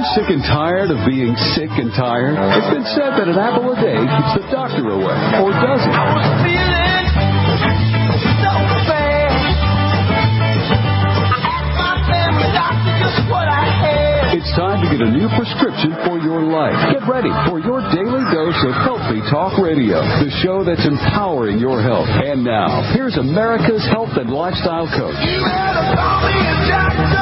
sick and tired of being sick and tired? It's been said that an apple a day keeps the doctor away. Or does it? I was feeling so bad. I asked my family doctor just what I had. It's time to get a new prescription for your life. Get ready for your daily dose of Healthy Talk Radio, the show that's empowering your health. And now, here's America's health and lifestyle coach. You had a call me a doctor.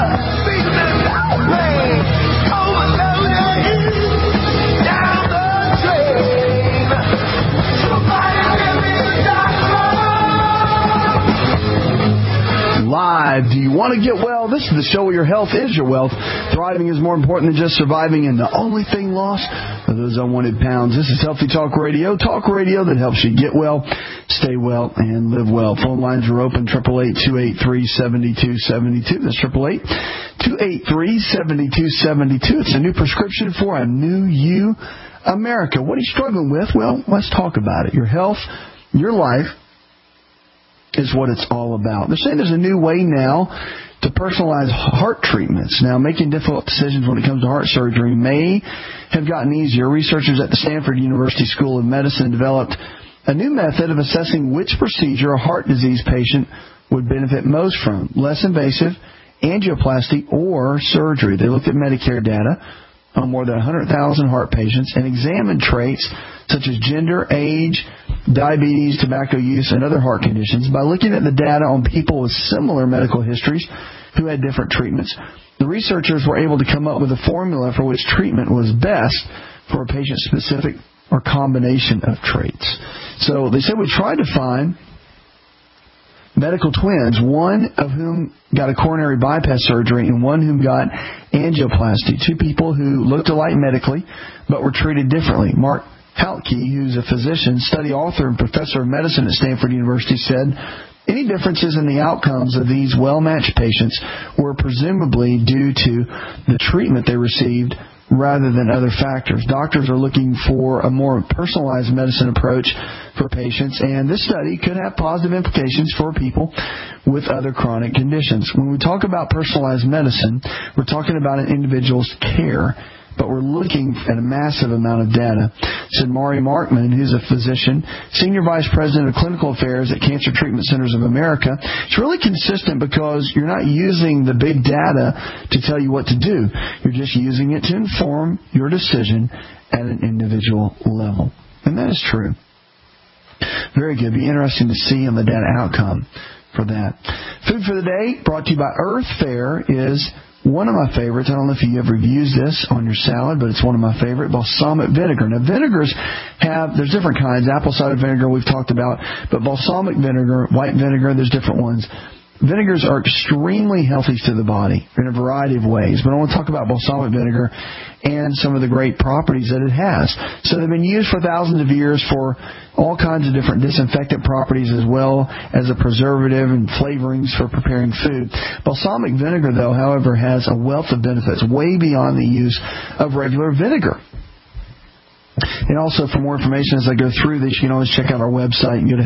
Live. Do you want to get well? This is the show where your health is your wealth. Thriving is more important than just surviving, and the only thing lost are those unwanted pounds. This is Healthy Talk Radio that helps you get well, stay well, and live well. Phone lines are open, 888-283-7272. That's 888-283-7272. It's a new prescription for a new you, America. What are you struggling with? Well, let's talk about it. Your health, your life, is what it's all about. They're saying there's a new way now to personalize heart treatments. Now, making difficult decisions when it comes to heart surgery may have gotten easier. Researchers at the Stanford University School of Medicine developed a new method of assessing which procedure a heart disease patient would benefit most from, less invasive, angioplasty, or surgery. They looked at Medicare data on more than 100,000 heart patients and examined traits such as gender, age, diabetes, tobacco use, and other heart conditions. By looking at the data on people with similar medical histories who had different treatments, the researchers were able to come up with a formula for which treatment was best for a patient-specific or combination of traits. So they said we tried to find medical twins, one of whom got a coronary bypass surgery and one whom got angioplasty. Two people who looked alike medically but were treated differently. Mark Haltke, who's a physician, study author and professor of medicine at Stanford University, said any differences in the outcomes of these well-matched patients were presumably due to the treatment they received rather than other factors. Doctors are looking for a more personalized medicine approach for patients, and this study could have positive implications for people with other chronic conditions. When we talk about personalized medicine, we're talking about an individual's care, but we're looking at a massive amount of data. Said Mari Markman, who's a physician, Senior Vice President of Clinical Affairs at Cancer Treatment Centers of America. It's really consistent because you're not using the big data to tell you what to do. You're just using it to inform your decision at an individual level. And that is true. Very good. It'd be interesting to see on the data outcome for that. Food for the day, brought to you by Earth Fare, is one of my favorites. I don't know if you ever used this on your salad, but it's one of my favorite, balsamic vinegar. Now, vinegars there's different kinds. Apple cider vinegar we've talked about, but balsamic vinegar, white vinegar, there's different ones. Vinegars are extremely healthy to the body in a variety of ways, but I want to talk about balsamic vinegar and some of the great properties that it has. So they've been used for thousands of years for all kinds of different disinfectant properties as well as a preservative and flavorings for preparing food. Balsamic vinegar, though, however, has a wealth of benefits way beyond the use of regular vinegar. And also, for more information as I go through this, you can always check out our website. You can go to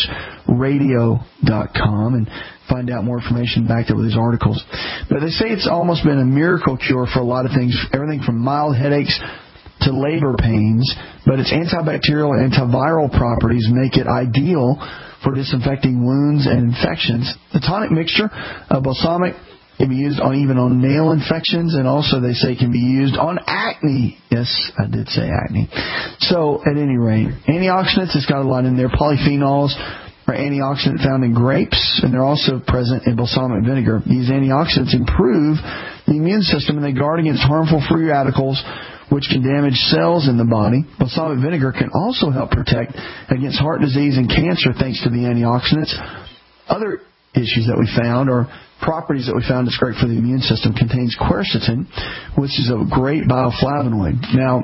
healthcoachradio.com and find out more information backed up with these articles. But they say it's almost been a miracle cure for a lot of things, everything from mild headaches to labor pains. But its antibacterial and antiviral properties make it ideal for disinfecting wounds and infections. The tonic mixture of balsamic can be used even on nail infections, and also they say can be used on acne. Yes, I did say acne. So, at any rate, antioxidants, it's got a lot in there. Polyphenols are antioxidants found in grapes, and they're also present in balsamic vinegar. These antioxidants improve the immune system, and they guard against harmful free radicals, which can damage cells in the body. Balsamic vinegar can also help protect against heart disease and cancer thanks to the antioxidants. Other issues that we found, or properties that we found that's great for the immune system, contains quercetin, which is a great bioflavonoid. Now,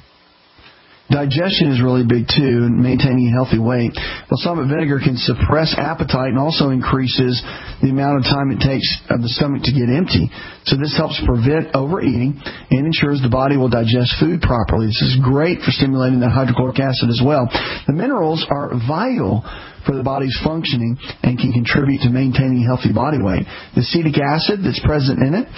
digestion is really big too, and maintaining a healthy weight. Balsamic vinegar can suppress appetite and also increases the amount of time it takes of the stomach to get empty. So this helps prevent overeating and ensures the body will digest food properly. This is great for stimulating the hydrochloric acid as well. The minerals are vital for the body's functioning and can contribute to maintaining healthy body weight. The acetic acid that's present in it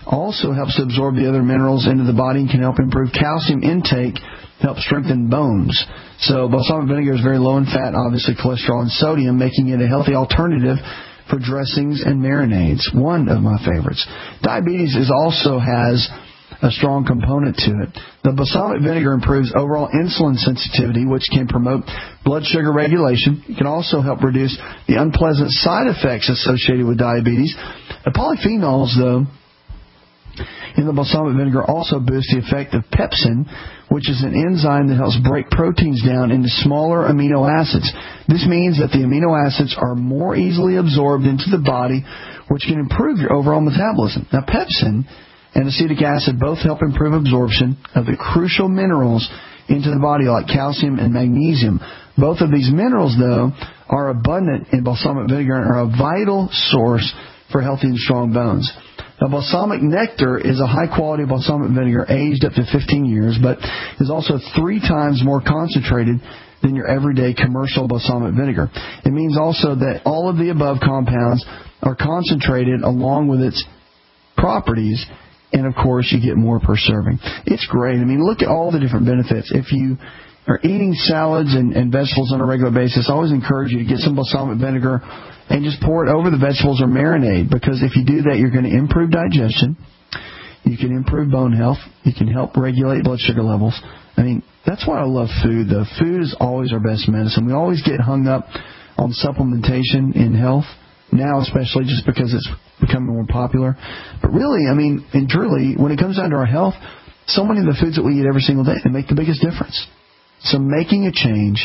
also helps to absorb the other minerals into the body and can help improve calcium intake, help strengthen bones. So balsamic vinegar is very low in fat, obviously cholesterol and sodium, making it a healthy alternative for dressings and marinades. One of my favorites. Diabetes also has a strong component to it. The balsamic vinegar improves overall insulin sensitivity, which can promote blood sugar regulation. It can also help reduce the unpleasant side effects associated with diabetes. The polyphenols, though, in the balsamic vinegar also boost the effect of pepsin, which is an enzyme that helps break proteins down into smaller amino acids. This means that the amino acids are more easily absorbed into the body, which can improve your overall metabolism. Now, pepsin and acetic acid both help improve absorption of the crucial minerals into the body, like calcium and magnesium. Both of these minerals, though, are abundant in balsamic vinegar and are a vital source for healthy and strong bones. Now, balsamic nectar is a high-quality balsamic vinegar aged up to 15 years, but is also 3 times more concentrated than your everyday commercial balsamic vinegar. It means also that all of the above compounds are concentrated along with its properties, and, of course, you get more per serving. It's great. I mean, look at all the different benefits. If you are eating salads and vegetables on a regular basis, I always encourage you to get some balsamic vinegar and just pour it over the vegetables or marinade, because if you do that, you're going to improve digestion. You can improve bone health. You can help regulate blood sugar levels. I mean, that's why I love food, though. Food is always our best medicine. We always get hung up on supplementation in health, now especially just because it's becoming more popular. But really, I mean, and truly, when it comes down to our health, so many of the foods that we eat every single day, they make the biggest difference. So making a change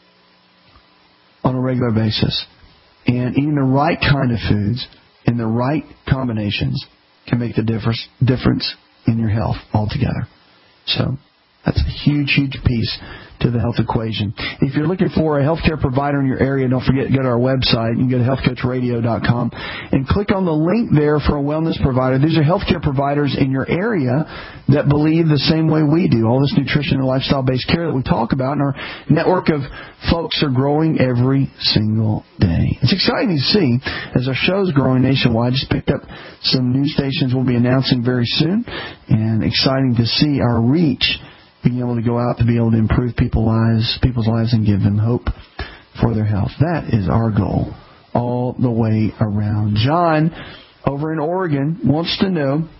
on a regular basis and eating the right kind of foods in the right combinations can make the difference in your health altogether. So that's a huge, huge piece to the health equation. If you're looking for a healthcare provider in your area, don't forget to go to our website. You can go to healthcoachradio.com and click on the link there for a wellness provider. These are healthcare providers in your area that believe the same way we do. All this nutrition and lifestyle-based care that we talk about, and our network of folks are growing every single day. It's exciting to see as our show's growing nationwide. Just picked up some new stations we'll be announcing very soon, and exciting to see our reach, being able to go out to be able to improve people's lives and give them hope for their health. That is our goal all the way around. John, over in Oregon, wants to know,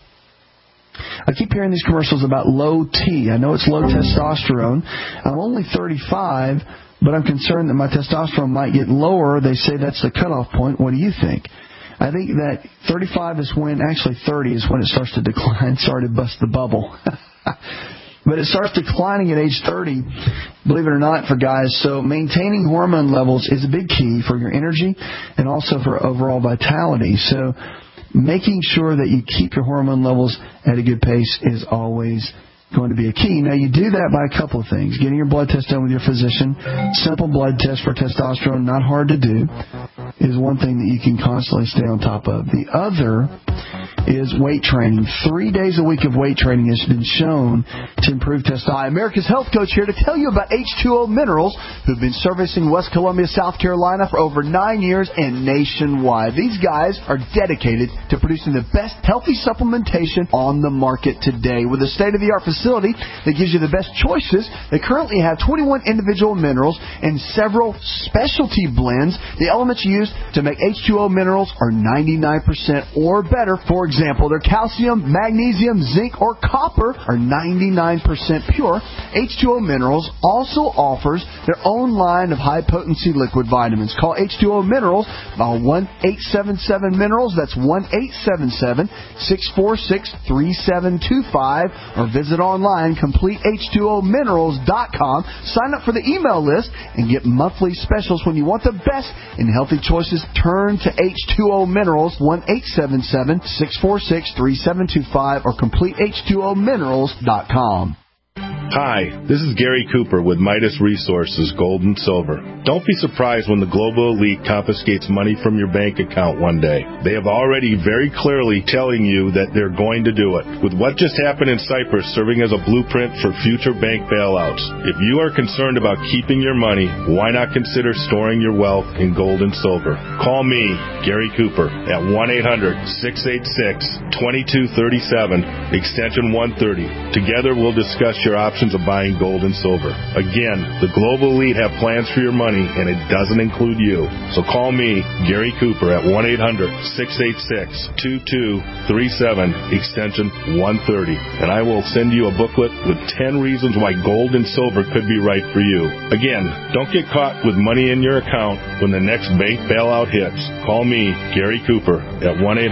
I keep hearing these commercials about low T. I know it's low testosterone. I'm only 35, but I'm concerned that my testosterone might get lower. They say that's the cutoff point. What do you think? I think that 35 is when, actually 30 is when it starts to decline. Sorry to bust the bubble. But it starts declining at age 30, believe it or not, for guys. So maintaining hormone levels is a big key for your energy and also for overall vitality. So making sure that you keep your hormone levels at a good pace is always going to be a key. Now, you do that by a couple of things. Getting your blood test done with your physician. Simple blood test for testosterone, not hard to do, is one thing that you can constantly stay on top of. The other is weight training. 3 days a week of weight training has been shown to improve testosterone. America's Health Coach here to tell you about H2O Minerals, who've been servicing West Columbia, South Carolina for over 9 years and nationwide. These guys are dedicated to producing the best healthy supplementation on the market today. With a state-of-the-art facility that gives you the best choices, they currently have 21 individual minerals and several specialty blends. The elements used to make H2O Minerals are 99% or better. For example, their calcium, magnesium, zinc, or copper are 99% pure. H2O Minerals also offers their own line of high-potency liquid vitamins. Call H2O Minerals by 1-877-MINERALS. That's 1-877-646-3725. Or visit online, CompleteH2OMinerals.com. Sign up for the email list and get monthly specials. When you want the best in healthy choices, turn to H2O Minerals, 1-877-646-3725 or CompleteH2OMinerals.com. Hi, this is Gary Cooper with Midas Resources, Gold and Silver. Don't be surprised when the global elite confiscates money from your bank account one day. They have already very clearly telling you that they're going to do it. With what just happened in Cyprus serving as a blueprint for future bank bailouts, if you are concerned about keeping your money, why not consider storing your wealth in gold and silver? Call me, Gary Cooper, at 1-800-686-2237, extension 130. Together we'll discuss your options of buying gold and silver. Again, the global elite have plans for your money, and it doesn't include you. So call me, Gary Cooper, at 1-800-686-2237, extension 130, and I will send you a booklet with 10 reasons why gold and silver could be right for you. Again, don't get caught with money in your account when the next bank bailout hits. Call me, Gary Cooper, at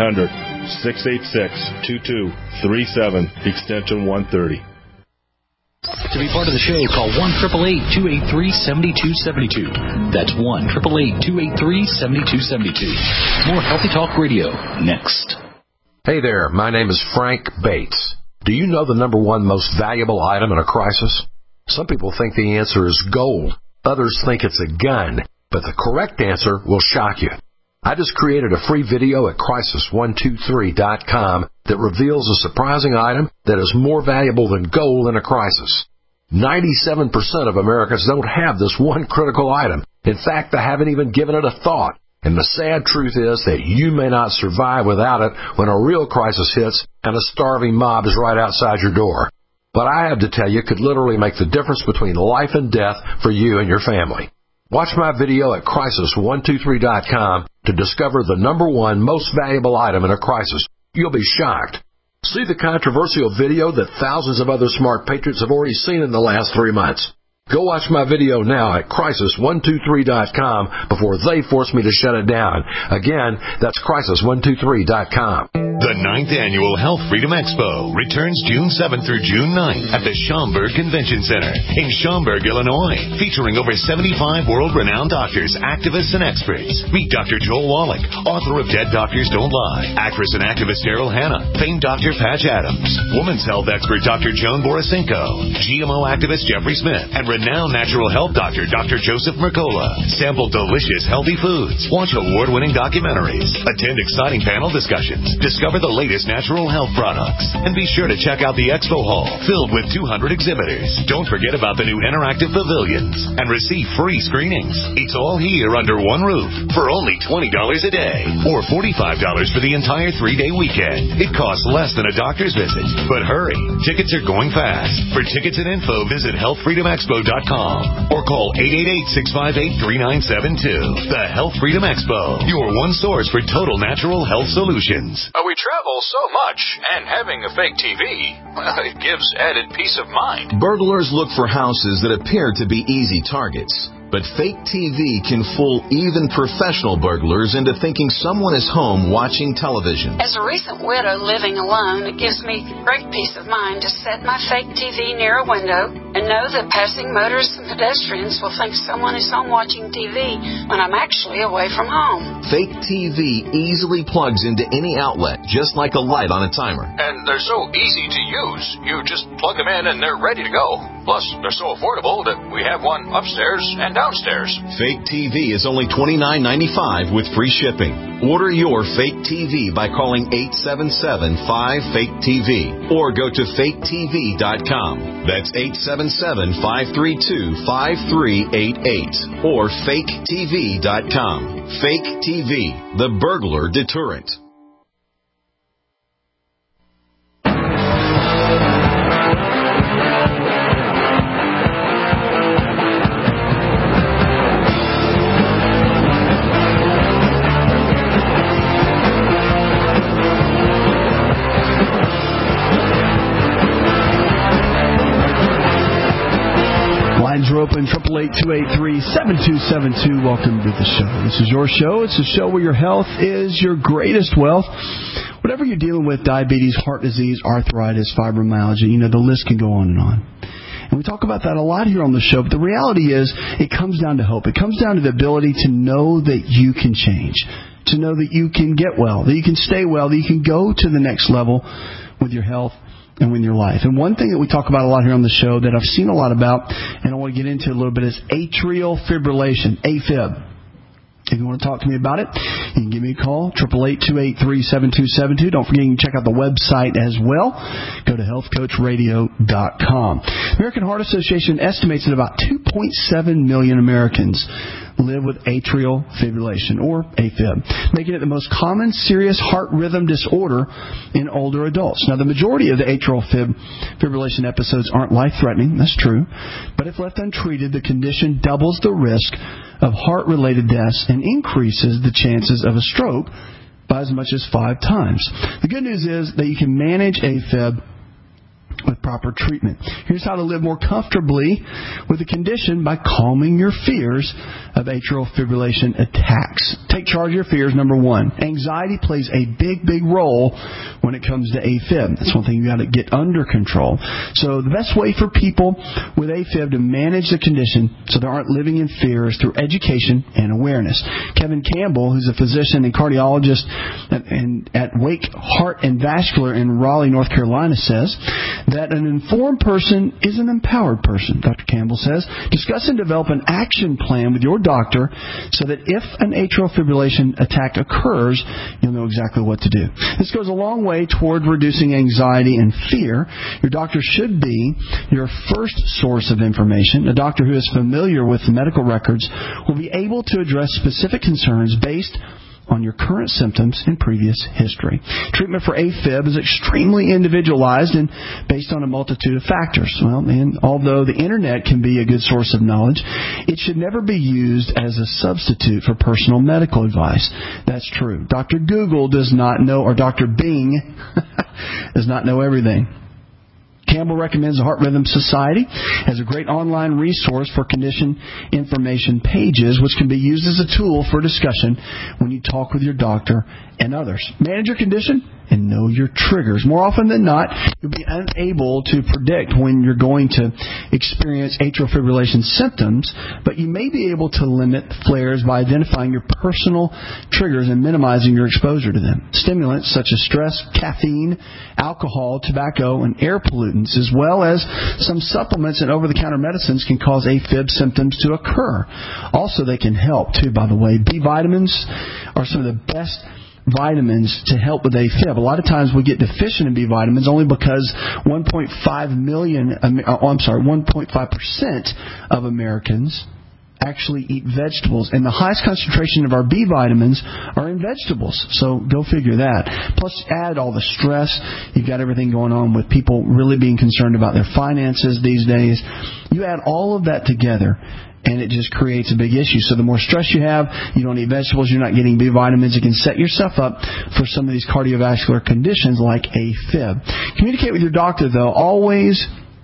1-800-686-2237, extension 130. To be part of the show, call 1-888-283-7272. That's 1-888-283-7272. More Healthy Talk Radio next. Hey there, my name is Frank Bates. Do you know the number one most valuable item in a crisis? Some people think the answer is gold. Others think it's a gun. But the correct answer will shock you. I just created a free video at crisis123.com that reveals a surprising item that is more valuable than gold in a crisis. 97% of Americans don't have this one critical item. In fact, they haven't even given it a thought. And the sad truth is that you may not survive without it when a real crisis hits and a starving mob is right outside your door. But I have to tell you, it could literally make the difference between life and death for you and your family. Watch my video at crisis123.com to discover the number one most valuable item in a crisis. You'll be shocked. See the controversial video that thousands of other smart patriots have already seen in the last 3 months. Go watch my video now at crisis123.com before they force me to shut it down. Again, that's crisis123.com. The 9th Annual Health Freedom Expo returns June 7th through June 9th at the Schaumburg Convention Center in Schaumburg, Illinois, featuring over 75 world-renowned doctors, activists, and experts. Meet Dr. Joel Wallach, author of Dead Doctors Don't Lie, actress and activist Daryl Hannah, famed Dr. Patch Adams, women's health expert Dr. Joan Borisenko, GMO activist Jeffrey Smith, and renowned natural health doctor Dr. Joseph Mercola. Sample delicious, healthy foods. Watch award-winning documentaries. Attend exciting panel discussions. Discover the latest natural health products. And be sure to check out the expo hall, filled with 200 exhibitors. Don't forget about the new interactive pavilions and receive free screenings. It's all here under one roof for only $20 a day or $45 for the entire 3-day weekend. It costs less than a doctor's visit. But hurry, tickets are going fast. For tickets and info, visit healthfreedomexpo.com or call 888-658-3972. The Health Freedom Expo, your one source for total natural health solutions. We travel so much, and having a fake TV, well, it gives added peace of mind. Burglars look for houses that appear to be easy targets. But fake TV can fool even professional burglars into thinking someone is home watching television. As a recent widow living alone, it gives me great peace of mind to set my fake TV near a window and know that passing motorists and pedestrians will think someone is home watching TV when I'm actually away from home. Fake TV easily plugs into any outlet, just like a light on a timer. And they're so easy to use. You just plug them in and they're ready to go. Plus, they're so affordable that we have one upstairs and downstairs. Fake TV is only $29.95 with free shipping. Order your fake TV by calling 877-5-FAKE-TV or go to faketv.com. That's 877-532-5388 or faketv.com. Fake TV, the burglar deterrent. Lines are open, 888-283-7272. Welcome to the show. This is your show. It's a show where your health is your greatest wealth. Whatever you're dealing with, diabetes, heart disease, arthritis, fibromyalgia, the list can go on and on. And we talk about that a lot here on the show, but the reality is it comes down to hope. It comes down to the ability to know that you can change, to know that you can get well, that you can stay well, that you can go to the next level with your health and in your life. And one thing that we talk about a lot here on the show that I've seen a lot about, and I want to get into a little bit, is atrial fibrillation, AFib. If you want to talk to me about it, you can give me a call, 888-283-7272. Don't forget, you can check out the website as well. Go to healthcoachradio.com. American Heart Association estimates that about 2.7 million Americans live with atrial fibrillation, or AFib, making it the most common serious heart rhythm disorder in older adults. Now, the majority of the atrial fibrillation episodes aren't life-threatening, that's true, but if left untreated, the condition doubles the risk of heart-related deaths and increases the chances of a stroke by as much as 5 times. The good news is that you can manage AFib with proper treatment. Here's how to live more comfortably with the condition by calming your fears of atrial fibrillation attacks. Take charge of your fears. Number 1, anxiety plays a big role when it comes to AFib. That's one thing you got to get under control. So the best way for people with AFib to manage the condition so they aren't living in fear is through education and awareness. Kevin Campbell, who's a physician and cardiologist at Wake Heart and Vascular in Raleigh, North Carolina, says that an informed person is an empowered person. Dr. Campbell says, discuss and develop an action plan with your doctor so that if an atrial fibrillation attack occurs, you'll know exactly what to do. This goes a long way toward reducing anxiety and fear. Your doctor should be your first source of information. A doctor who is familiar with the medical records will be able to address specific concerns based on your current symptoms and previous history. Treatment for AFib is extremely individualized and based on a multitude of factors. Well, and although the Internet can be a good source of knowledge, it should never be used as a substitute for personal medical advice. That's true. Dr. Google does not know, or Dr. Bing does not know everything. Campbell recommends the Heart Rhythm Society as a great online resource for condition information pages, which can be used as a tool for discussion when you talk with your doctor and others. Manage your condition and know your triggers. More often than not, you'll be unable to predict when you're going to experience atrial fibrillation symptoms, but you may be able to limit flares by identifying your personal triggers and minimizing your exposure to them. Stimulants such as stress, caffeine, alcohol, tobacco, and air pollutants, as well as some supplements and over-the-counter medicines, can cause AFib symptoms to occur. Also, they can help, too, by the way. B vitamins are some of the best vitamins to help with AFib. A lot of times we get deficient in B vitamins only because 1.5% of Americans actually eat vegetables, and the highest concentration of our B vitamins are in vegetables. So go figure that. Plus, add all the stress. You've got everything going on with people really being concerned about their finances these days. You add all of that together, and it just creates a big issue. So the more stress you have, you don't eat vegetables, you're not getting B vitamins, you can set yourself up for some of these cardiovascular conditions like AFib. Communicate with your doctor, though. Always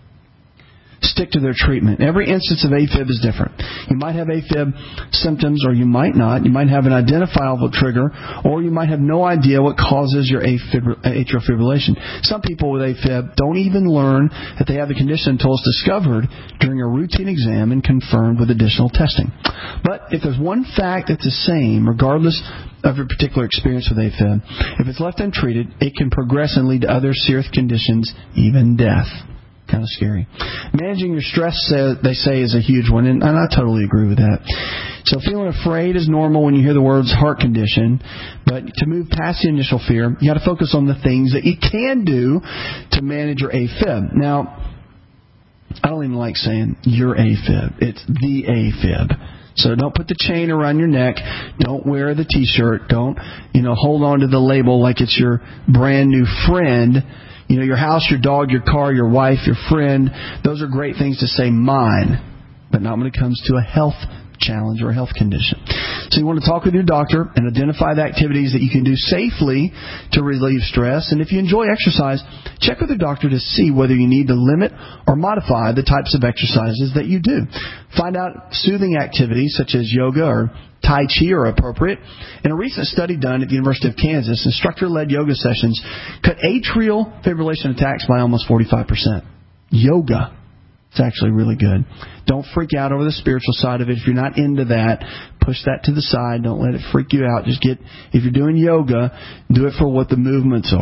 stick to their treatment. Every instance of AFib is different. You might have AFib symptoms, or you might not. You might have an identifiable trigger, or you might have no idea what causes your atrial fibrillation. Some people with AFib don't even learn that they have the condition until it's discovered during a routine exam and confirmed with additional testing. But if there's one fact that's the same, regardless of your particular experience with AFib, if it's left untreated, it can progress and lead to other serious conditions, even death. Kind of scary. Managing your stress, they say, is a huge one, and I totally agree with that. So feeling afraid is normal when you hear the words heart condition, but to move past the initial fear, you got to focus on the things that you can do to manage your AFib. Now, I don't even like saying your AFib. It's the AFib. So don't put the chain around your neck. Don't wear the T-shirt. Don't, hold on to the label like it's your brand new friend. Your house, your dog, your car, your wife, your friend, those are great things to say mine, but not when it comes to a health challenge or a health condition. So you want to talk with your doctor and identify the activities that you can do safely to relieve stress. And if you enjoy exercise, check with your doctor to see whether you need to limit or modify the types of exercises that you do. Find out soothing activities such as yoga or Tai Chi are appropriate. In a recent study done at the University of Kansas, instructor-led yoga sessions cut atrial fibrillation attacks by almost 45%. Yoga. It's actually really good. Don't freak out over the spiritual side of it. If you're not into that, push that to the side. Don't let it freak you out. If you're doing yoga, do it for what the movements are.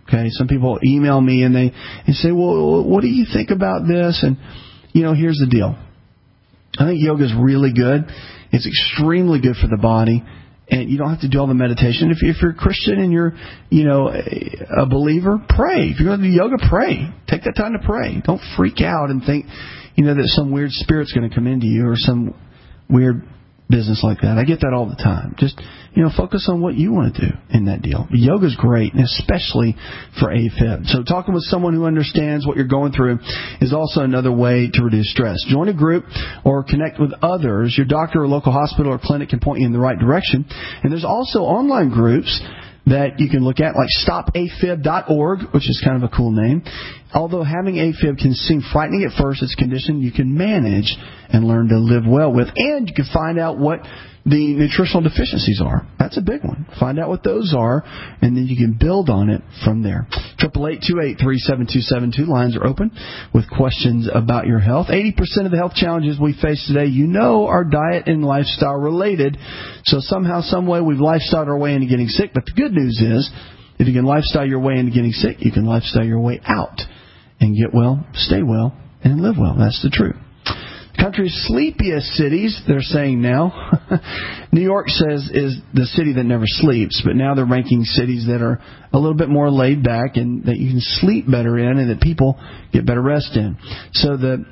Okay, some people email me and they say, well, what do you think about this? And, here's the deal. I think yoga is really good. It's extremely good for the body. And you don't have to do all the meditation. If you're a Christian and you're, a believer, pray. If you're going to do yoga, pray. Take that time to pray. Don't freak out and think, that some weird spirit's going to come into you or some weird business like that. I get that all the time. Just, focus on what you want to do in that deal. But yoga's great, and especially for AFib. So talking with someone who understands what you're going through is also another way to reduce stress. Join a group or connect with others. Your doctor or local hospital or clinic can point you in the right direction. And there's also online groups that you can look at, like stopafib.org, which is kind of a cool name. Although having AFib can seem frightening at first, it's a condition you can manage and learn to live well with. And you can find out what the nutritional deficiencies are. That's a big one. Find out what those are, and then you can build on it from there. 888-283-7272. Lines are open with questions about your health. 80% of the health challenges we face today, are diet and lifestyle related. So somehow, some way, we've lifestyled our way into getting sick. But the good news is, if you can lifestyle your way into getting sick, you can lifestyle your way out and get well, stay well, and live well. That's the truth. Country's sleepiest cities, they're saying now. New York says is the city that never sleeps, but now they're ranking cities that are a little bit more laid back and that you can sleep better in and that people get better rest in. So the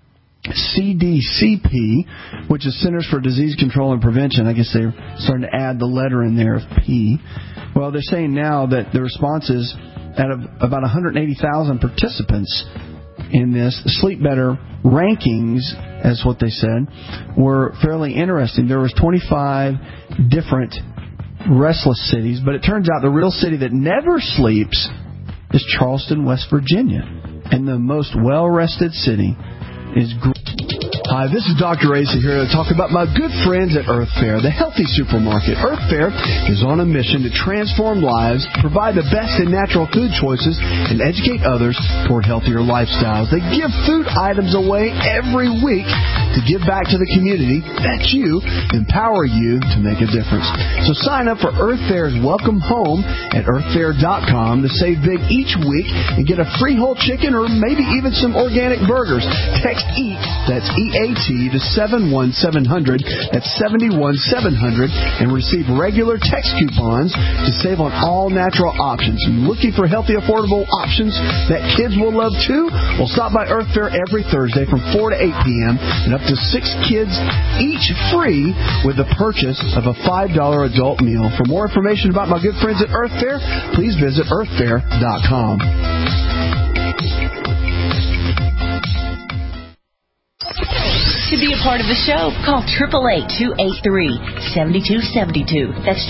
CDCP, which is Centers for Disease Control and Prevention, I guess they're starting to add the letter in there of P. Well, they're saying now that the responses out of about 180,000 participants in this Sleep Better rankings, as what they said, were fairly interesting. There was 25 different restless cities, but it turns out the real city that never sleeps is Charleston, West Virginia. And the most well-rested city is Hi, this is Dr. Asa here to talk about my good friends at Earth Fare, the healthy supermarket. Earth Fare is on a mission to transform lives, provide the best in natural food choices, and educate others toward healthier lifestyles. They give food items away every week to give back to the community. That's you, empower you to make a difference. So sign up for Earth Fare's Welcome Home at earthfare.com to save big each week and get a free whole chicken or maybe even some organic burgers. Text EAT, that's EAT, to 71700, that's 71700, and receive regular text coupons to save on all natural options. Looking for healthy, affordable options that kids will love too? Well, stop by Earth Fare every Thursday from 4 to 8 p.m. and up to 6 kids each free with the purchase of a $5 adult meal. For more information about my good friends at Earth Fare, please visit earthfare.com. To be a part of the show, call 888-283-7272. That's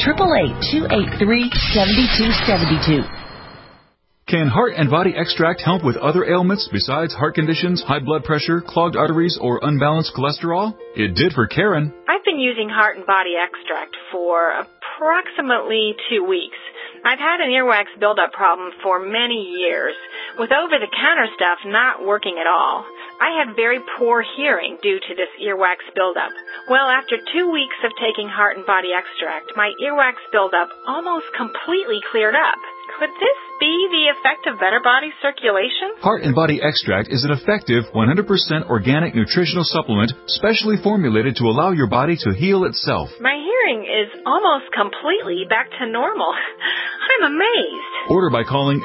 888-283-7272. Can Heart and Body Extract help with other ailments besides heart conditions, high blood pressure, clogged arteries, or unbalanced cholesterol? It did for Karen. I've been using Heart and Body Extract for approximately 2 weeks. I've had an earwax buildup problem for many years, with over-the-counter stuff not working at all. I had very poor hearing due to this earwax buildup. Well, after 2 weeks of taking Heart and Body Extract, my earwax buildup almost completely cleared up. Could this be the effect of better body circulation? Heart and Body Extract is an effective 100% organic nutritional supplement specially formulated to allow your body to heal itself. My hearing is almost completely back to normal. I'm amazed. Order by calling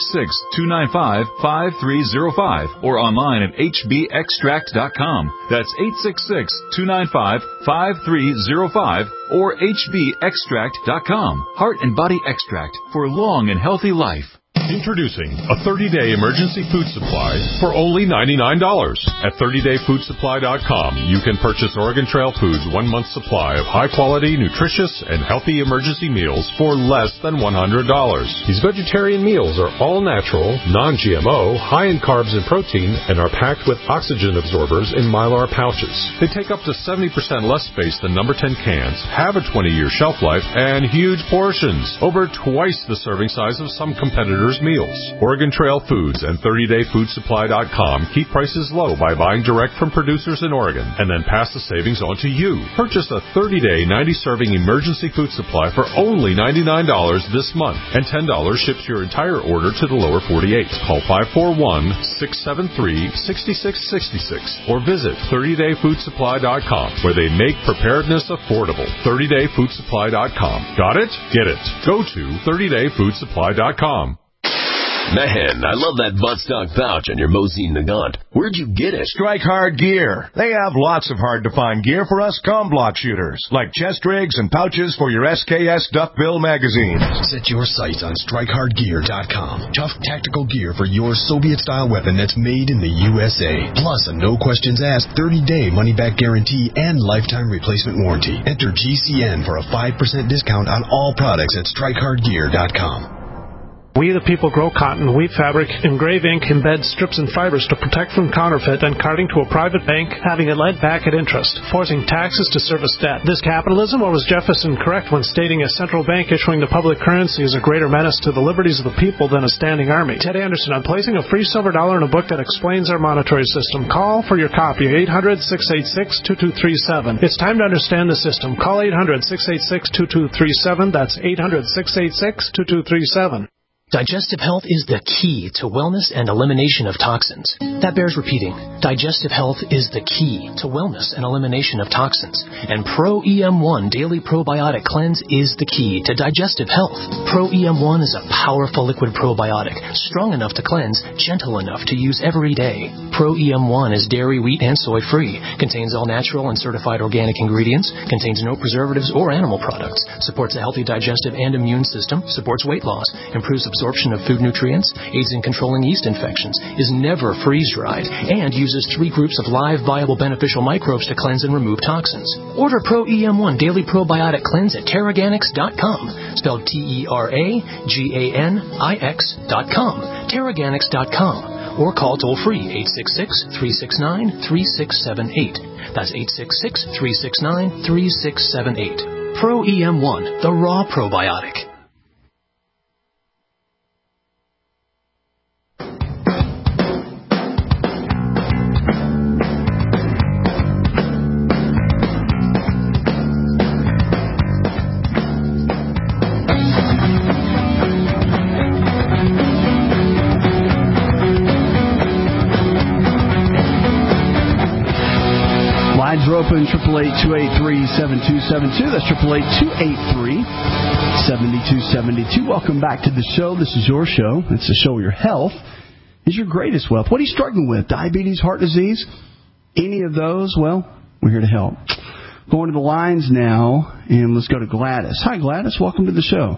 866-295-5305 or online at hbextract.com. That's 866-295-5305 or hbextract.com. Heart and Body Extract for long and healthy life. Introducing a 30-day emergency food supply for only $99. At 30dayfoodsupply.com, you can purchase Oregon Trail Foods' 1 month supply of high-quality, nutritious, and healthy emergency meals for less than $100. These vegetarian meals are all natural, non-GMO, high in carbs and protein, and are packed with oxygen absorbers in Mylar pouches. They take up to 70% less space than number 10 cans, have a 20-year shelf life, and huge portions, over twice the serving size of some competitors' nutritious meals. Oregon Trail Foods and 30dayfoodsupply.com keep prices low by buying direct from producers in Oregon and then pass the savings on to you. Purchase a 30-day 90-serving emergency food supply for only $99 this month, and $10 ships your entire order to the lower 48. Call 541-673-6666 or visit 30dayfoodsupply.com, where they make preparedness affordable. 30dayfoodsupply.com. Got it? Get it. Go to 30dayfoodsupply.com. Man, I love that buttstock pouch on your Mosin Nagant. Where'd you get it? Strike Hard Gear. They have lots of hard-to-find gear for us comblock shooters, like chest rigs and pouches for your SKS Duckbill magazine. Set your sights on StrikeHardGear.com. Tough tactical gear for your Soviet-style weapon that's made in the USA. Plus a no-questions-asked 30-day money-back guarantee and lifetime replacement warranty. Enter GCN for a 5% discount on all products at StrikeHardGear.com. We the people grow cotton, weave fabric, engrave ink, embed strips and fibers to protect from counterfeit and carting to a private bank, having it lent back at interest, forcing taxes to service debt. This capitalism, or was Jefferson correct when stating a central bank issuing the public currency is a greater menace to the liberties of the people than a standing army? Ted Anderson, I'm placing a free silver dollar in a book that explains our monetary system. Call for your copy, 800-686-2237. It's time to understand the system. Call 800-686-2237. That's 800-686-2237. Digestive health is the key to wellness and elimination of toxins. That bears repeating. Digestive health is the key to wellness and elimination of toxins. And Pro EM1 Daily Probiotic Cleanse is the key to digestive health. Pro EM1 is a powerful liquid probiotic, strong enough to cleanse, gentle enough to use every day. Pro EM1 is dairy, wheat, and soy-free, contains all natural and certified organic ingredients, contains no preservatives or animal products, supports a healthy digestive and immune system, supports weight loss, improves absorption of food nutrients, aids in controlling yeast infections, is never freeze-dried, and uses 3 groups of live, viable, beneficial microbes to cleanse and remove toxins. Order Pro EM1 Daily Probiotic Cleanse at Terraganix.com, spelled Terraganix.com, Terraganix.com, or call toll-free 866-369-3678. That's 866-369-3678. Pro EM1, the raw probiotic. Lines are open, 888-283-7272. That's 888-283-7272. Welcome back to the show. This is your show. It's the show where your health is your greatest wealth. What are you struggling with? Diabetes, heart disease? Any of those? Well, we're here to help. Going to the lines now, and let's go to Gladys. Hi, Gladys. Welcome to the show.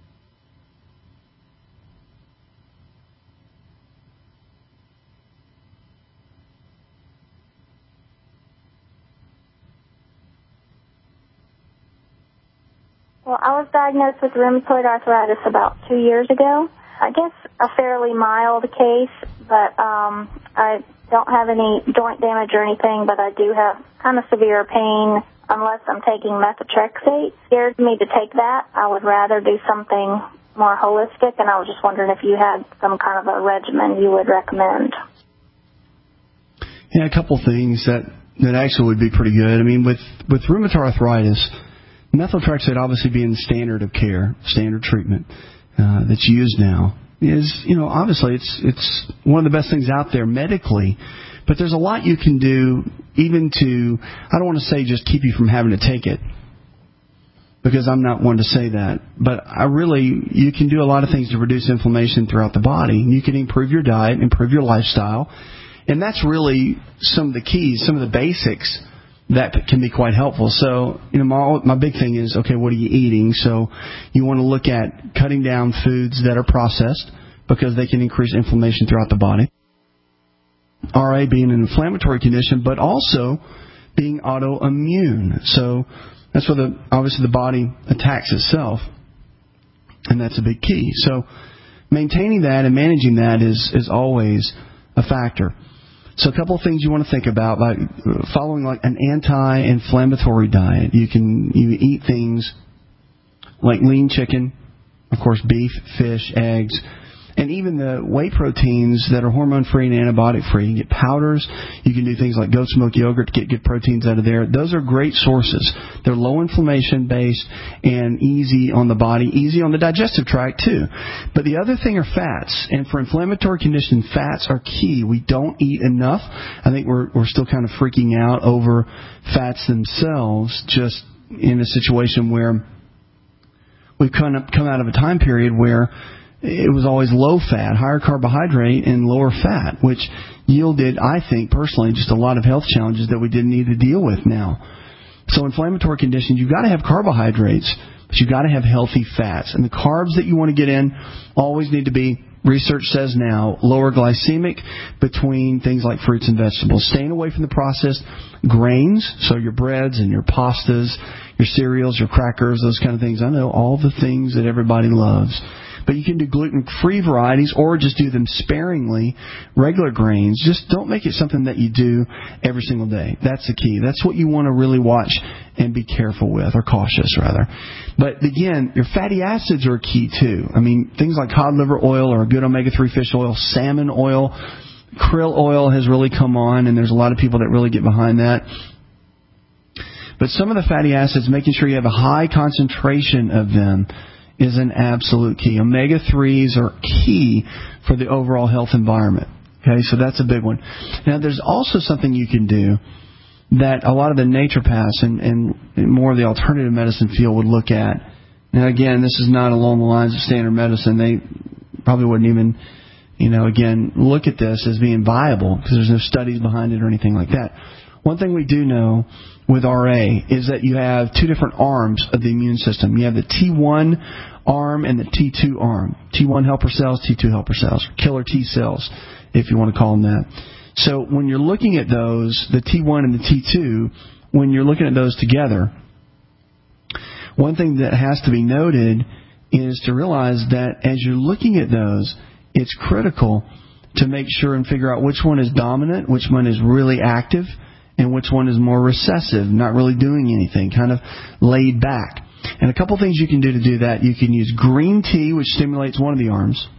Well, I was diagnosed with rheumatoid arthritis about 2 years ago. I guess a fairly mild case, but I don't have any joint damage or anything, but I do have kind of severe pain unless I'm taking methotrexate. It scares me to take that. I would rather do something more holistic, and I was just wondering if you had some kind of a regimen you would recommend. Yeah, a couple things that actually would be pretty good. I mean, with rheumatoid arthritis, methotrexate obviously being the standard of care, standard treatment that's used now is, obviously it's one of the best things out there medically, but there's a lot you can do even to, I don't want to say just keep you from having to take it, because I'm not one to say that, but you can do a lot of things to reduce inflammation throughout the body. You can improve your diet, improve your lifestyle, and that's really some of the keys, some of the basics that can be quite helpful. So, my big thing is, okay, what are you eating? So you want to look at cutting down foods that are processed because they can increase inflammation throughout the body. RA being an inflammatory condition, but also being autoimmune. So that's where obviously the body attacks itself, and that's a big key. So maintaining that and managing that is always a factor. So a couple of things you want to think about, like following like an anti-inflammatory diet. You eat things like lean chicken, of course beef, fish, eggs, And even the whey proteins that are hormone-free and antibiotic-free. You can get powders. You can do things like goat's milk yogurt to get good proteins out of there. Those are great sources. They're low inflammation-based and easy on the body, easy on the digestive tract, too. But the other thing are fats. And for inflammatory conditions, fats are key. We don't eat enough. I think we're still kind of freaking out over fats themselves, just in a situation where we've come out of a time period where it was always low fat, higher carbohydrate, and lower fat, which yielded, I think, personally, just a lot of health challenges that we didn't need to deal with now. So inflammatory conditions, you've got to have carbohydrates, but you've got to have healthy fats. And the carbs that you want to get in always need to be, research says now, lower glycemic between things like fruits and vegetables. Staying away from the processed grains, so your breads and your pastas, your cereals, your crackers, those kind of things. I know all the things that everybody loves. But you can do gluten-free varieties or just do them sparingly, regular grains. Just don't make it something that you do every single day. That's the key. That's what you want to really watch and be careful with, or cautious, rather. But, again, your fatty acids are key, too. I mean, things like cod liver oil or a good omega-3 fish oil, salmon oil, krill oil has really come on, and there's a lot of people that really get behind that. But some of the fatty acids, making sure you have a high concentration of them, is an absolute key. Omega-3s are key for the overall health environment. Okay, so that's a big one. Now, there's also something you can do that a lot of the naturopaths and more of the alternative medicine field would look at. Now, again, this is not along the lines of standard medicine. They probably wouldn't even, again, look at this as being viable because there's no studies behind it or anything like that. One thing we do know with RA is that you have two different arms of the immune system. You have the T1 arm and the T2 arm. T1 helper cells, T2 helper cells, killer T cells, if you want to call them that. So when you're looking at those, the T1 and the T2, when you're looking at those together, one thing that has to be noted is to realize that as you're looking at those, it's critical to make sure and figure out which one is dominant, which one is really active, and which one is more recessive, not really doing anything, kind of laid back. And a couple things you can do to do that. You can use green tea, which stimulates one of the arms,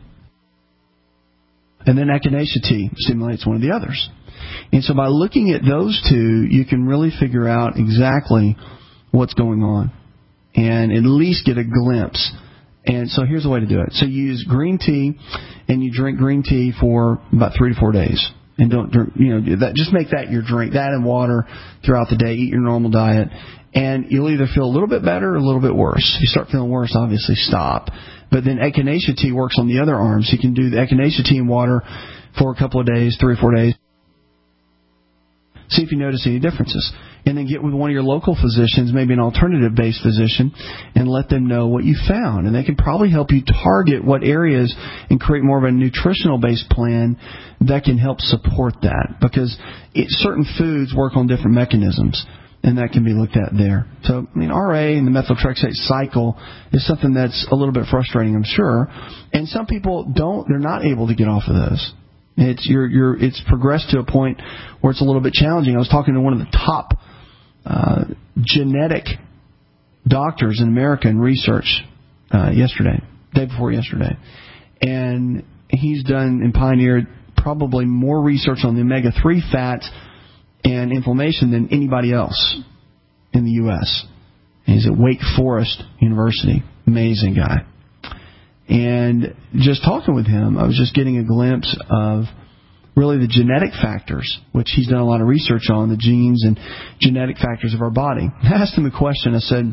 and then echinacea tea stimulates one of the others. And so by looking at those two, you can really figure out exactly what's going on and at least get a glimpse. And so here's the way to do it. So you use green tea, and you drink green tea for about 3 to 4 days. And don't drink, that. Just make that your drink. That and water throughout the day. Eat your normal diet, and you'll either feel a little bit better or a little bit worse. If you start feeling worse, obviously stop. But then echinacea tea works on the other arms. You can do the echinacea tea and water for a couple of days, 3 or 4 days. See if you notice any differences. And then get with one of your local physicians, maybe an alternative-based physician, and let them know what you found. And they can probably help you target what areas and create more of a nutritional-based plan that can help support that. Because certain foods work on different mechanisms, and that can be looked at there. So, RA and the methotrexate cycle is something that's a little bit frustrating, I'm sure. And some people they're not able to get off of those. It's progressed to a point where it's a little bit challenging. I was talking to one of the top genetic doctors in America in research day before yesterday. And he's done and pioneered probably more research on the omega-3 fats and inflammation than anybody else in the U.S. And he's at Wake Forest University. Amazing guy. And just talking with him, I was just getting a glimpse of really the genetic factors, which he's done a lot of research on, the genes and genetic factors of our body. I asked him a question. I said,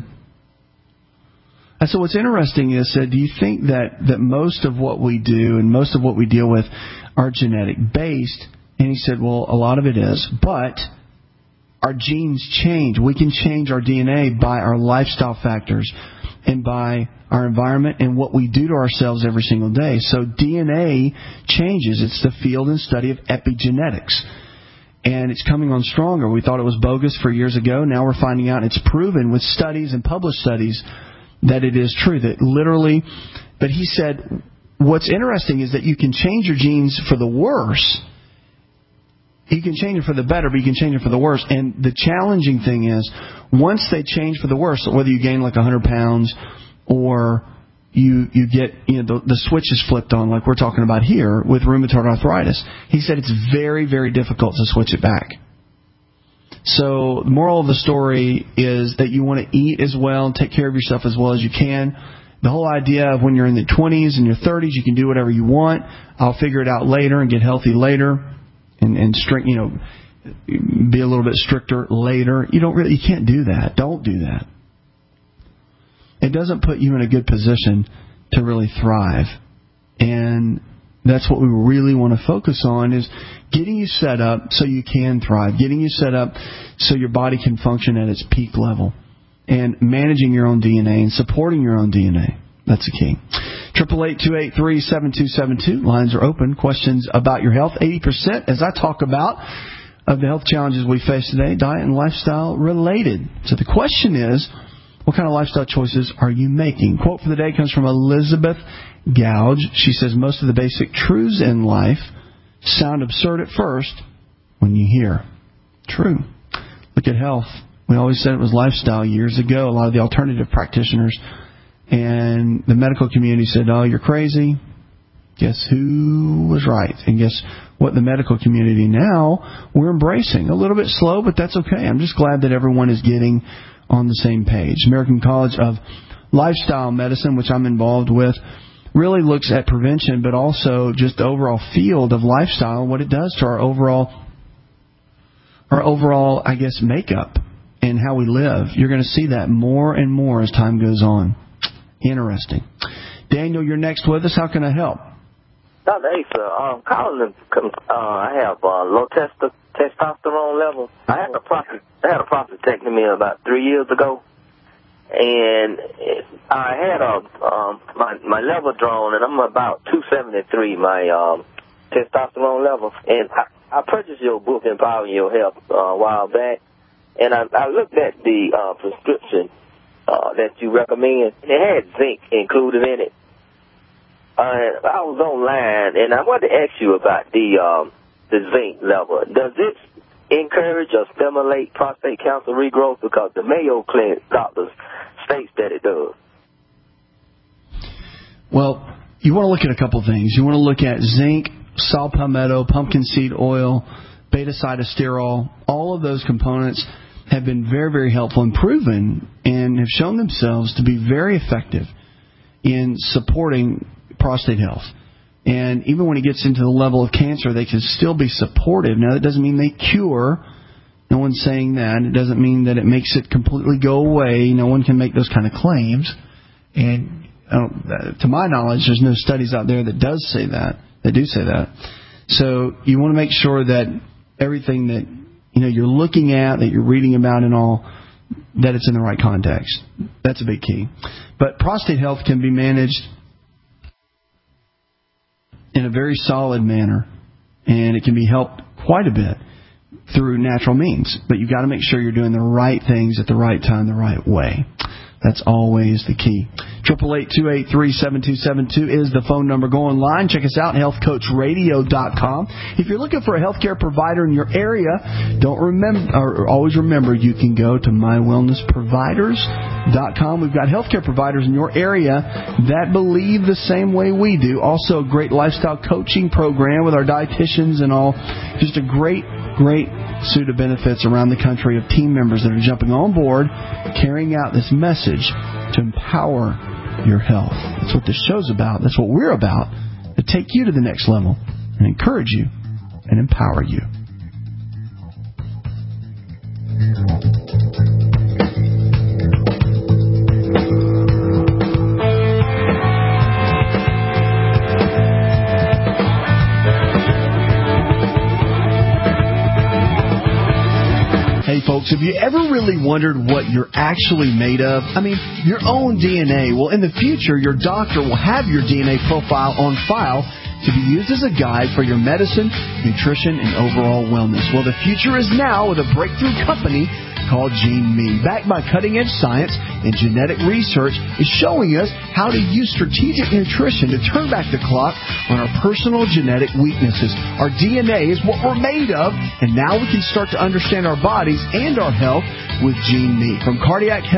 what's interesting is, do you think that most of what we do and most of what we deal with are genetic based? And he said, well, a lot of it is, but our genes change. We can change our DNA by our lifestyle factors and by our environment and what we do to ourselves every single day. So DNA changes. It's the field and study of epigenetics. And it's coming on stronger. We thought it was bogus for years ago. Now we're finding out it's proven with studies and published studies that it is true. That literally, but he said, what's interesting is that you can change your genes for the worse. You can change it for the better, but you can change it for the worse. And the challenging thing is, once they change for the worse, whether you gain like 100 pounds or, you get the switch is flipped on, like we're talking about here with rheumatoid arthritis. He said it's very, very difficult to switch it back. So the moral of the story is that you want to eat as well and take care of yourself as well as you can. The whole idea of when you're in the 20s and your 30s, you can do whatever you want. I'll figure it out later and get healthy later, and be a little bit stricter later. You can't do that. Don't do that. It doesn't put you in a good position to really thrive. And that's what we really want to focus on, is getting you set up so you can thrive, getting you set up so your body can function at its peak level, and managing your own DNA and supporting your own DNA. That's the key. 888-283-7272. Lines are open. Questions about your health. 80%, as I talk about, of the health challenges we face today, diet and lifestyle related. So the question is, what kind of lifestyle choices are you making? Quote for the day comes from Elizabeth Gouge. She says, most of the basic truths in life sound absurd at first when you hear. True. Look at health. We always said it was lifestyle years ago. A lot of the alternative practitioners and the medical community said, oh, you're crazy. Guess who was right? And guess what? The medical community now, we're embracing. A little bit slow, but that's okay. I'm just glad that everyone is getting on the same page. American College of Lifestyle Medicine, which I'm involved with, really looks at prevention, but also just the overall field of lifestyle and what it does to our overall, I guess, makeup and how we live. You're going to see that more and more as time goes on. Interesting. Daniel, you're next with us. How can I help? Dr. Asa, I have low testosterone level. I had a prostatectomy about 3 years ago, and I had my level drawn, and I'm about 273, my testosterone level. And I purchased your book, Empowering Your Health, a while back, and I looked at the prescription that you recommend, and it had zinc included in it. I was online, and I wanted to ask you about the zinc level. Does it encourage or stimulate prostate cancer regrowth? Because the Mayo Clinic doctors states that it does. Well, you want to look at a couple things. You want to look at zinc, saw palmetto, pumpkin seed oil, beta-sitosterol. All of those components have been very, very helpful and proven and have shown themselves to be very effective in supporting prostate health. And even when it gets into the level of cancer, they can still be supportive. Now, that doesn't mean they cure. No one's saying that. It doesn't mean that it makes it completely go away. No one can make those kind of claims. And to my knowledge, there's no studies out there that do say that. So you want to make sure that everything that you're looking at, that you're reading about and all, that it's in the right context. That's a big key. But prostate health can be managed in a very solid manner, and it can be helped quite a bit through natural means. But you've got to make sure you're doing the right things at the right time, the right way. That's always the key. 888-283-7272 is the phone number. Go online. Check us out, healthcoachradio.com. If you're looking for a healthcare provider in your area, always remember you can go to mywellnessproviders.com. We've got healthcare providers in your area that believe the same way we do. Also, a great lifestyle coaching program with our dietitians and all. Just a great suite of benefits around the country of team members that are jumping on board, carrying out this message to empower your health. That's what this show's about. That's what we're about, to take you to the next level and encourage you and empower you. Hey folks, have you ever really wondered what you're actually made of? I mean, your own DNA. Well, in the future, your doctor will have your DNA profile on file to be used as a guide for your medicine, nutrition, and overall wellness. Well, the future is now with a breakthrough company called GeneMe. Backed by cutting-edge science and genetic research, is showing us how to use strategic nutrition to turn back the clock on our personal genetic weaknesses. Our DNA is what we're made of, and now we can start to understand our bodies and our health with GeneMe. From cardiac health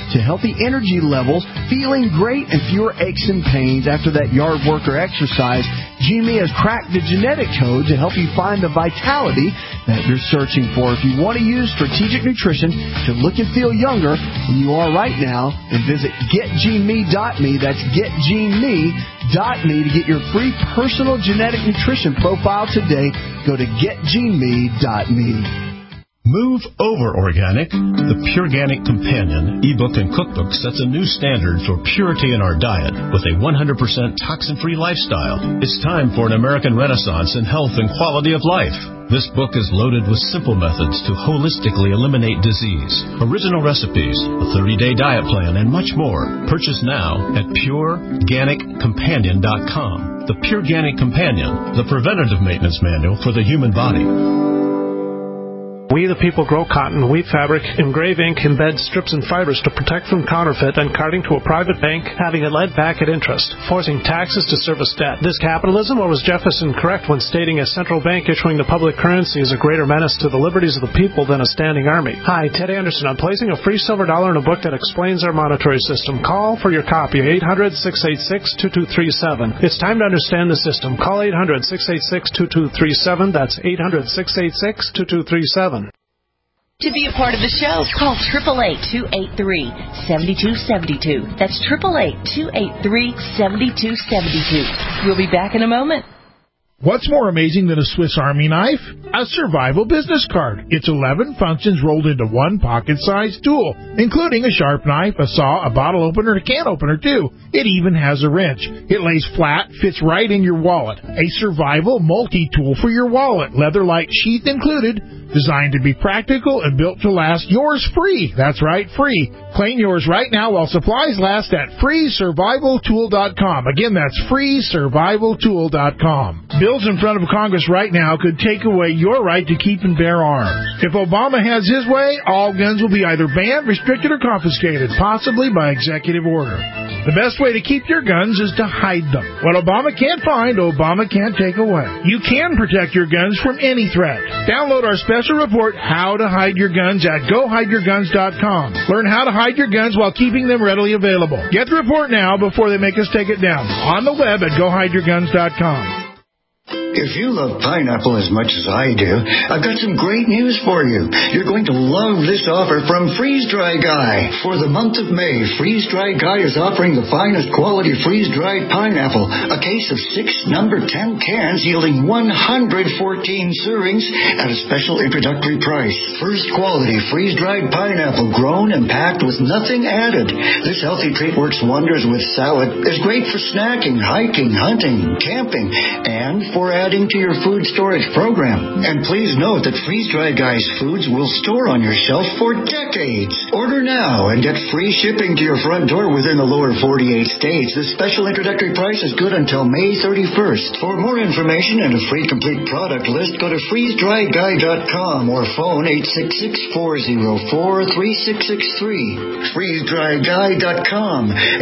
to healthy energy levels, feeling great, and fewer aches and pains after that yard work or exercise, GME has cracked the genetic code to help you find the vitality that you're searching for. If you want to use strategic nutrition to look and feel younger than you are right now, and visit getgme.me. That's getgme.me to get your free personal genetic nutrition profile today. Go to getgme.me. Move over organic. The Pureganic Companion ebook and cookbook sets a new standard for purity in our diet with a 100% toxin-free lifestyle. It's time for an American renaissance in health and quality of life. This book is loaded with simple methods to holistically eliminate disease, original recipes, a 30-day diet plan, and much more. Purchase now at PureGanicCompanion.com. The Pureganic Companion, the preventative maintenance manual for the human body. We the people grow cotton, weave fabric, engrave ink, embed strips and fibers to protect from counterfeit and carting to a private bank, having it led back at interest, forcing taxes to service debt. This capitalism, or was Jefferson correct when stating a central bank issuing the public currency is a greater menace to the liberties of the people than a standing army? Hi, Ted Anderson. I'm placing a free silver dollar in a book that explains our monetary system. Call for your copy, 800-686-2237. It's time to understand the system. Call 800-686-2237. That's 800-686-2237. To be a part of the show, call 888-283-7272. That's 888-283-7272. We'll be back in a moment. What's more amazing than a Swiss Army knife? A survival business card. Its 11 functions rolled into one pocket-sized tool, including a sharp knife, a saw, a bottle opener, and a can opener, too. It even has a wrench. It lays flat, fits right in your wallet. A survival multi-tool for your wallet, leather-like sheath included, designed to be practical and built to last. Yours free. That's right, free. Claim yours right now while supplies last at freesurvivaltool.com. Again, that's freesurvivaltool.com. Bills in front of Congress right now could take away your right to keep and bear arms. If Obama has his way, all guns will be either banned, restricted, or confiscated, possibly by executive order. The best way to keep your guns is to hide them. What Obama can't find, Obama can't take away. You can protect your guns from any threat. Download our special report, How to Hide Your Guns, at GoHideYourGuns.com. Learn how to hide your guns while keeping them readily available. Get the report now before they make us take it down. On the web at GoHideYourGuns.com. If you love pineapple as much as I do, I've got some great news for you. You're going to love this offer from Freeze Dry Guy. For the month of May, Freeze Dry Guy is offering the finest quality freeze-dried pineapple, a case of 6 number 10 cans yielding 114 servings at a special introductory price. First quality freeze-dried pineapple grown and packed with nothing added. This healthy treat works wonders with salad, is great for snacking, hiking, hunting, camping, and for adding to your food storage program. And please note that Freeze Dry Guy's foods will store on your shelf for decades. Order now and get free shipping to your front door within the lower 48 states. This special introductory price is good until May 31st. For more information and a free complete product list, go to freezedryguy.com or phone 866-404-3663. freezedryguy.com,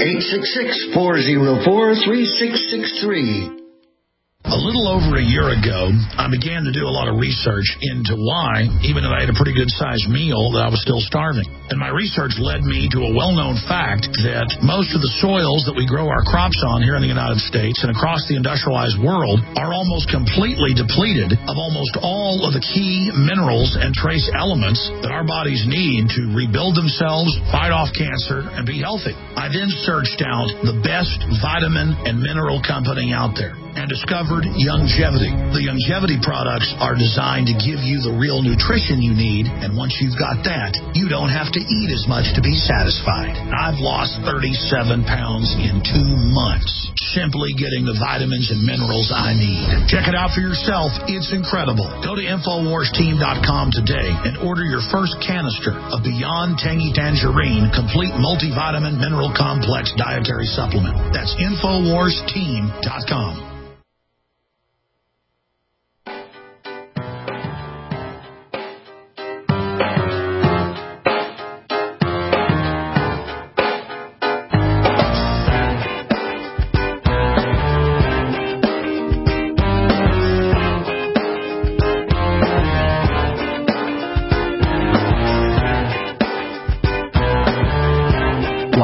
866-404-3663. A little over a year ago, I began to do a lot of research into why, even though I had a pretty good-sized meal, that I was still starving. And my research led me to a well-known fact that most of the soils that we grow our crops on here in the United States and across the industrialized world are almost completely depleted of almost all of the key minerals and trace elements that our bodies need to rebuild themselves, fight off cancer, and be healthy. I then searched out the best vitamin and mineral company out there and discovered Youngevity. The Youngevity products are designed to give you the real nutrition you need, and once you've got that, you don't have to eat as much to be satisfied. I've lost 37 pounds in 2 months, simply getting the vitamins and minerals I need. Check it out for yourself. It's incredible. Go to InfoWarsTeam.com today and order your first canister of Beyond Tangy Tangerine Complete Multivitamin Mineral Complex Dietary Supplement. That's InfoWarsTeam.com.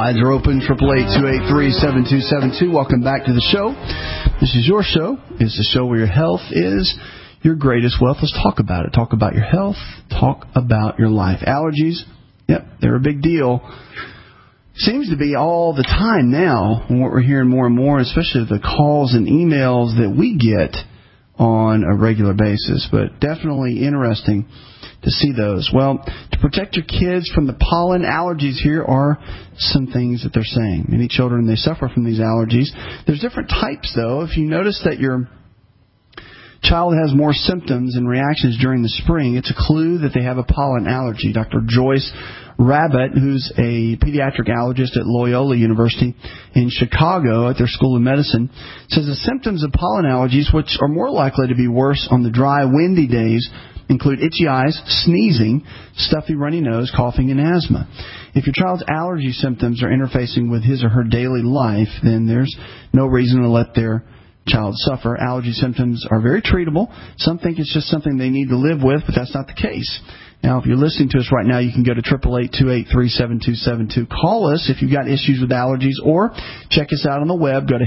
Lines are open, 888-283-7272. Welcome back to the show. This is your show. It's the show where your health is your greatest wealth. Let's talk about it. Talk about your health. Talk about your life. Allergies, yep, they're a big deal. Seems to be all the time now, what we're hearing more and more, especially the calls and emails that we get on a regular basis. But definitely interesting to see those. Well, to protect your kids from the pollen allergies, here are some things that they're saying. Many children, they suffer from these allergies. There's different types, though. If you notice that your child has more symptoms and reactions during the spring, it's a clue that they have a pollen allergy. Dr. Joyce Rabbit, who's a pediatric allergist at Loyola University in Chicago at their School of Medicine, says the symptoms of pollen allergies, which are more likely to be worse on the dry, windy days, include itchy eyes, sneezing, stuffy runny nose, coughing, and asthma. If your child's allergy symptoms are interfacing with his or her daily life, then there's no reason to let their child suffer. Allergy symptoms are very treatable. Some think it's just something they need to live with, but that's not the case. Now, if you're listening to us right now, you can go to 888-283-7272. Call us if you've got issues with allergies, or check us out on the web. Go to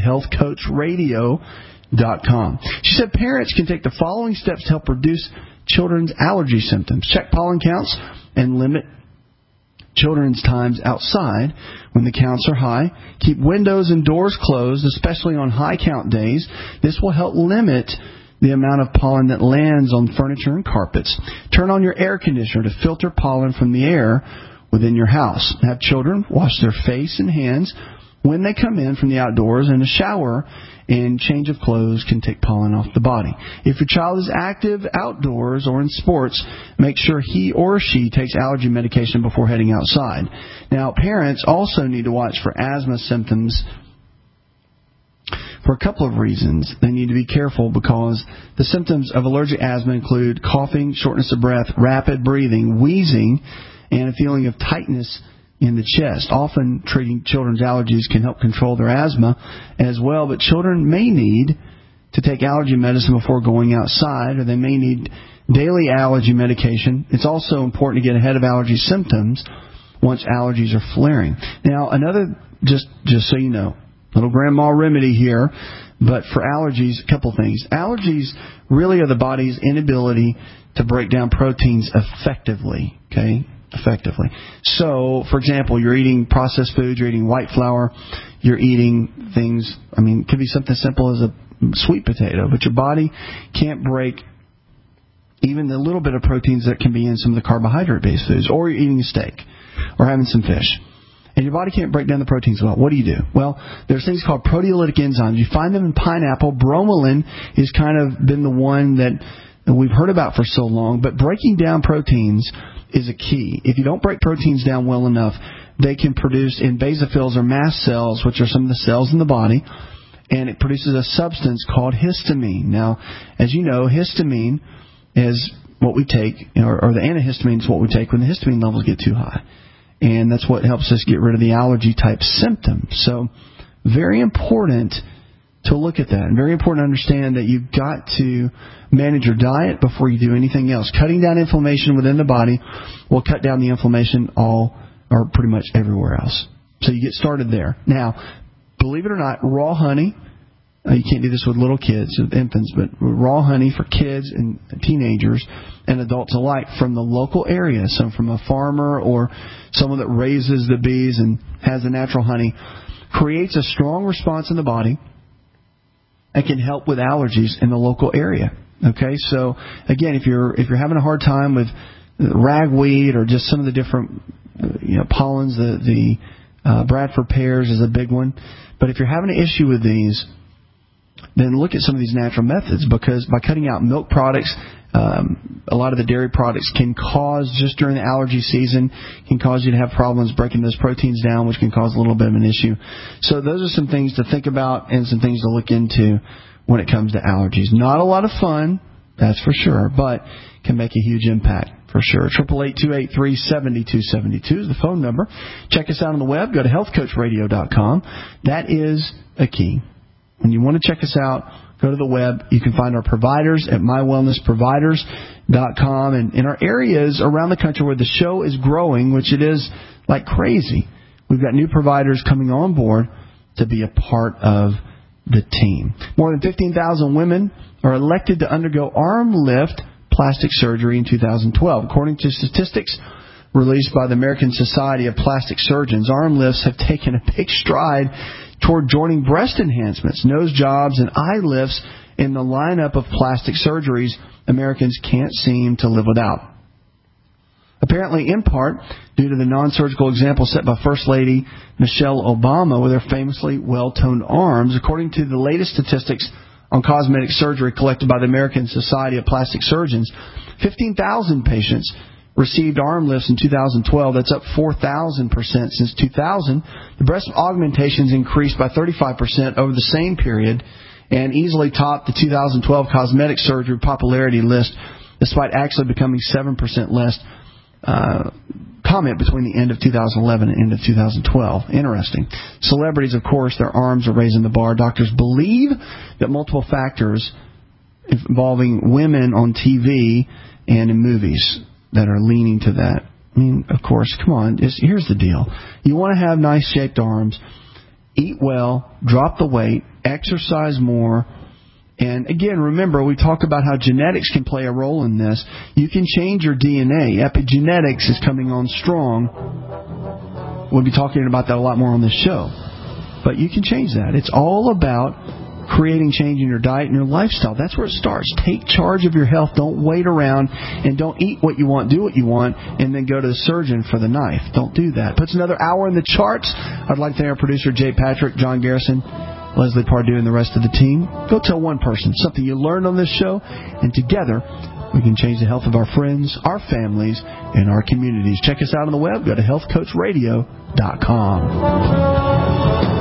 healthcoachradio.com. She said parents can take the following steps to help reduce children's allergy symptoms. Check pollen counts and limit children's times outside when the counts are high. Keep windows and doors closed, especially on high count days. This will help limit the amount of pollen that lands on furniture and carpets. Turn on your air conditioner to filter pollen from the air within your house. Have children wash their face and hands when they come in from the outdoors, and a shower and change of clothes can take pollen off the body. If your child is active outdoors or in sports, make sure he or she takes allergy medication before heading outside. Now, parents also need to watch for asthma symptoms for a couple of reasons. They need to be careful because the symptoms of allergic asthma include coughing, shortness of breath, rapid breathing, wheezing, and a feeling of tightness in the chest. Often treating children's allergies can help control their asthma as well, but children may need to take allergy medicine before going outside, or they may need daily allergy medication. It's also important to get ahead of allergy symptoms once allergies are flaring. Now, another, just so you know, little grandma remedy here, but for allergies, a couple things. Allergies really are the body's inability to break down proteins effectively, okay? Effectively. So, for example, you're eating processed foods, you're eating white flour, you're eating things, it could be something simple as a sweet potato, but your body can't break even the little bit of proteins that can be in some of the carbohydrate-based foods, or you're eating a steak, or having some fish. And your body can't break down the proteins well. What do you do? Well, there's things called proteolytic enzymes. You find them in pineapple. Bromelain has kind of been the one that we've heard about for so long, but breaking down proteins is a key. If you don't break proteins down well enough, they can produce in basophils or mast cells, which are some of the cells in the body, and it produces a substance called histamine. Now, as you know, histamine is what we take, or the antihistamine is what we take when the histamine levels get too high. And that's what helps us get rid of the allergy-type symptoms. So, very important to look at that. And very important to understand that you've got to manage your diet before you do anything else. Cutting down inflammation within the body will cut down the inflammation all or pretty much everywhere else. So you get started there. Now, believe it or not, raw honey, you can't do this with little kids, with infants, but raw honey for kids and teenagers and adults alike from the local area, so from a farmer or someone that raises the bees and has the natural honey, creates a strong response in the body and can help with allergies in the local area. Okay, so again, if you're having a hard time with ragweed or just some of the different pollens, the Bradford pears is a big one. But if you're having an issue with these, then look at some of these natural methods, because by cutting out milk products, a lot of the dairy products can cause, just during the allergy season, can cause you to have problems breaking those proteins down, which can cause a little bit of an issue. So those are some things to think about and some things to look into when it comes to allergies. Not a lot of fun, that's for sure, but can make a huge impact for sure. 888-283-7272 is the phone number. Check us out on the web. Go to healthcoachradio.com. That is a key. When you want to check us out, go to the web. You can find our providers at mywellnessproviders.com. And in our areas around the country where the show is growing, which it is like crazy, We've got new providers coming on board to be a part of the team. More than 15,000 women are elected to undergo arm lift plastic surgery in 2012. According to statistics released by the American Society of Plastic Surgeons, arm lifts have taken a big stride toward joining breast enhancements, nose jobs, and eye lifts in the lineup of plastic surgeries Americans can't seem to live without. Apparently, in part, due to the non-surgical example set by First Lady Michelle Obama with her famously well-toned arms. According to the latest statistics on cosmetic surgery collected by the American Society of Plastic Surgeons, 15,000 patients received arm lifts in 2012. That's up 4,000% since 2000. The breast augmentations increased by 35% over the same period and easily topped the 2012 cosmetic surgery popularity list, despite actually becoming 7% less comment between the end of 2011 and end of 2012. Interesting. Celebrities, of course, their arms are raising the bar. Doctors believe that multiple factors involving women on TV and in movies that are leaning to that. I mean, of course, come on. Here's the deal. You want to have nice-shaped arms, eat well, drop the weight, exercise more. And again, remember, we talk about how genetics can play a role in this. You can change your DNA. Epigenetics is coming on strong. We'll be talking about that a lot more on this show. But you can change that. It's all about creating change in your diet and your lifestyle. That's where it starts. Take charge of your health. Don't wait around and don't eat what you want, do what you want, and then go to the surgeon for the knife. Don't do that. Puts another hour in the charts. I'd like to thank our producer, Jay Patrick, John Garrison, Leslie Pardue, and the rest of the team. Go tell one person something you learned on this show, and together we can change the health of our friends, our families, and our communities. Check us out on the web. Go to healthcoachradio.com.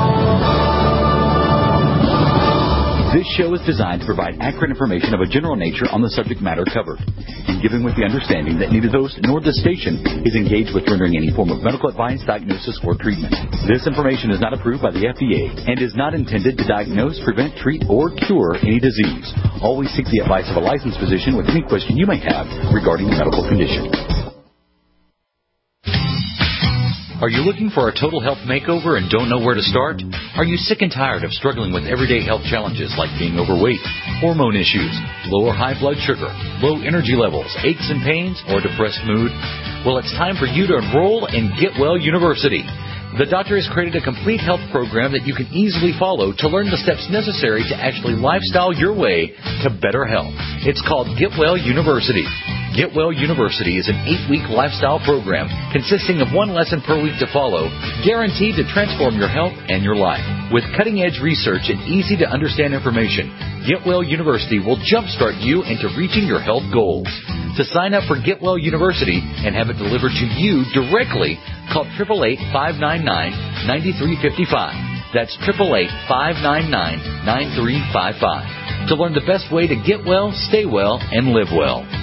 This show is designed to provide accurate information of a general nature on the subject matter covered, and given with the understanding that neither the host nor the station is engaged with rendering any form of medical advice, diagnosis, or treatment. This information is not approved by the FDA and is not intended to diagnose, prevent, treat, or cure any disease. Always seek the advice of a licensed physician with any question you may have regarding a medical condition. Are you looking for a total health makeover and don't know where to start? Are you sick and tired of struggling with everyday health challenges like being overweight, hormone issues, low or high blood sugar, low energy levels, aches and pains, or depressed mood? Well, it's time for you to enroll in Get Well University. The doctor has created a complete health program that you can easily follow to learn the steps necessary to actually lifestyle your way to better health. It's called Get Well University. Get Well University is an 8-week lifestyle program consisting of one lesson per week to follow, guaranteed to transform your health and your life. With cutting-edge research and easy-to-understand information, Get Well University will jumpstart you into reaching your health goals. To sign up for Get Well University and have it delivered to you directly, call 888-599-9355. That's 888-599-9355. To learn the best way to get well, stay well, and live well.